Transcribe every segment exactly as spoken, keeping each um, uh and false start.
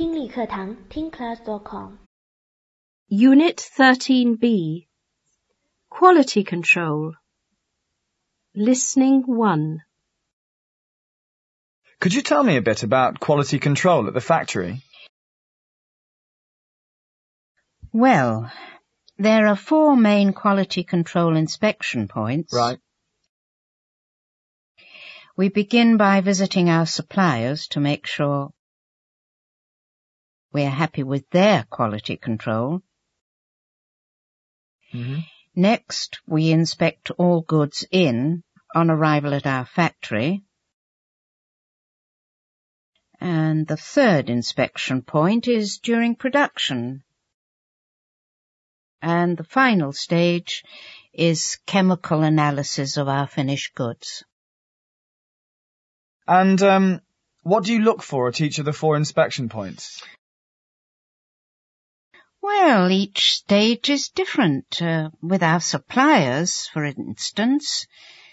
听力课堂 听 class dot com Unit thirteen B Quality Control Listening one Could you tell me a bit about quality control at the factory? Well, there are four main quality control inspection points. Right. We begin by visiting our suppliers to make sure we're happy with their quality control. Mm-hmm. Next, we inspect all goods in on arrival at our factory. And the third inspection point is during production. And the final stage is chemical analysis of our finished goods. And um, what do you look for at each of the four inspection points? Well, each stage is different. Uh, with our suppliers, for instance,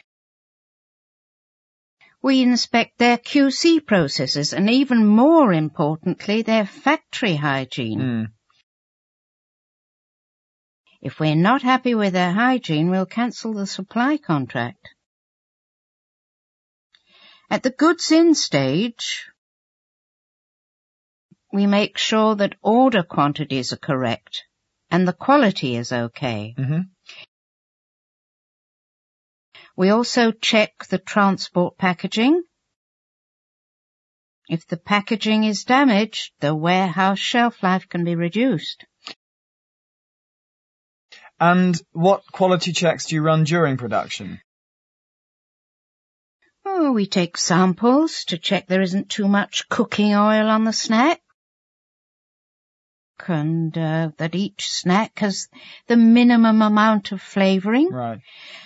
we inspect their Q C processes and, even more importantly, their factory hygiene. Mm. If we're not happy with their hygiene, we'll cancel the supply contract. At the goods-in stage, we make sure that order quantities are correct and the quality is okay. Mm-hmm. We also check the transport packaging. If the packaging is damaged, the warehouse shelf life can be reduced. And what quality checks do you run during production? Oh, we take samples to check there isn't too much cooking oil on the snack, and uh, that each snack has the minimum amount of flavouring. Right.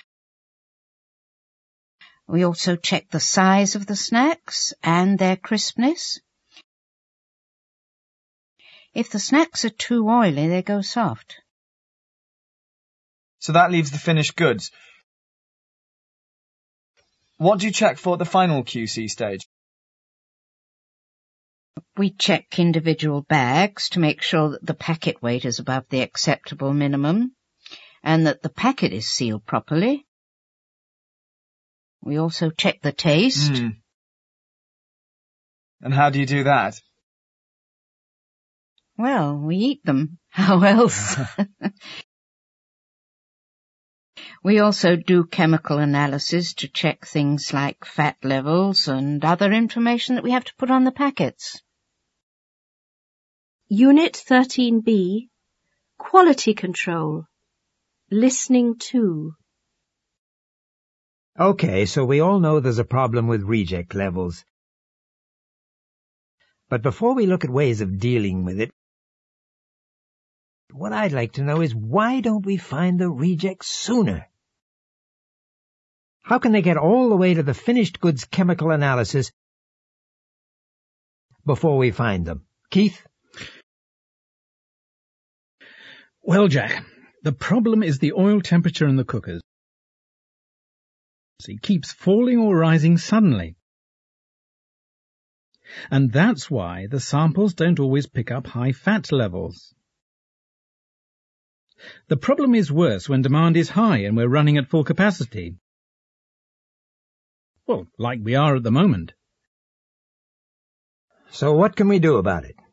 We also check the size of the snacks and their crispness. If the snacks are too oily, they go soft. So that leaves the finished goods. What do you check for at the final Q C stage? We check individual bags to make sure that the packet weight is above the acceptable minimum and that the packet is sealed properly. We also check the taste. Mm. And how do you do that? Well, we eat them. How else? We also do chemical analysis to check things like fat levels and other information that we have to put on the packets. Unit thirteen B Quality Control Listening two Okay, so we all know there's a problem with reject levels. But before we look at ways of dealing with it, what I'd like to know is, why don't we find the rejects sooner? How can they get all the way to the finished goods chemical analysis before we find them? Keith? Well, Jack, the problem is the oil temperature in the cookers. It keeps falling or rising suddenly. And that's why the samples don't always pick up high fat levels. The problem is worse when demand is high and we're running at full capacity. Well, like we are at the moment. So what can we do about it?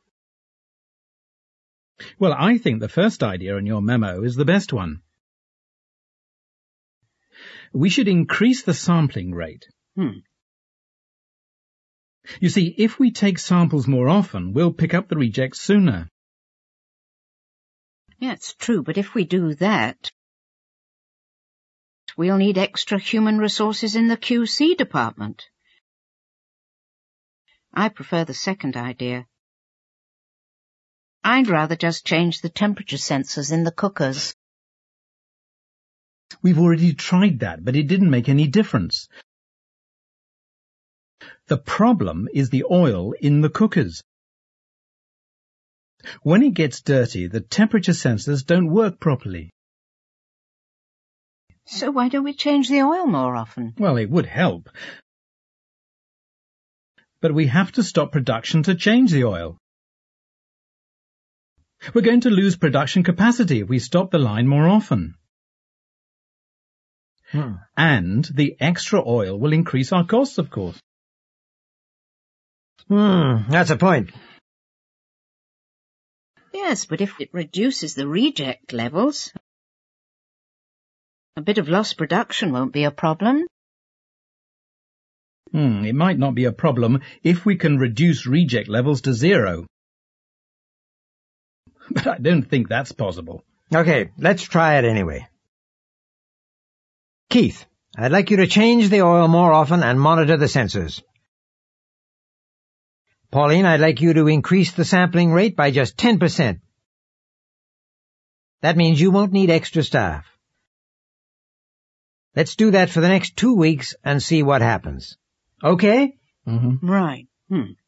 Well, I think the first idea in your memo is the best one. We should increase the sampling rate. Hmm. You see, if we take samples more often, we'll pick up the rejects sooner. Yeah, it's true, but if we do that, we'll need extra human resources in the Q C department. I prefer the second idea. I'd rather just change the temperature sensors in the cookers. We've already tried that, but it didn't make any difference. The problem is the oil in the cookers. When it gets dirty, the temperature sensors don't work properly. So why don't we change the oil more often? Well, it would help. But we have to stop production to change the oil. We're going to lose production capacity if we stop the line more often. Hmm. And the extra oil will increase our costs, of course. Hmm, that's a point. Yes, but if it reduces the reject levels, a bit of lost production won't be a problem. Hmm, it might not be a problem if we can reduce reject levels to zero. But I don't think that's possible. Okay, let's try it anyway. Keith, I'd like you to change the oil more often and monitor the sensors. Pauline, I'd like you to increase the sampling rate by just ten percent. That means you won't need extra staff. Let's do that for the next two weeks and see what happens. Okay? Mm-hmm. Right. Hmm.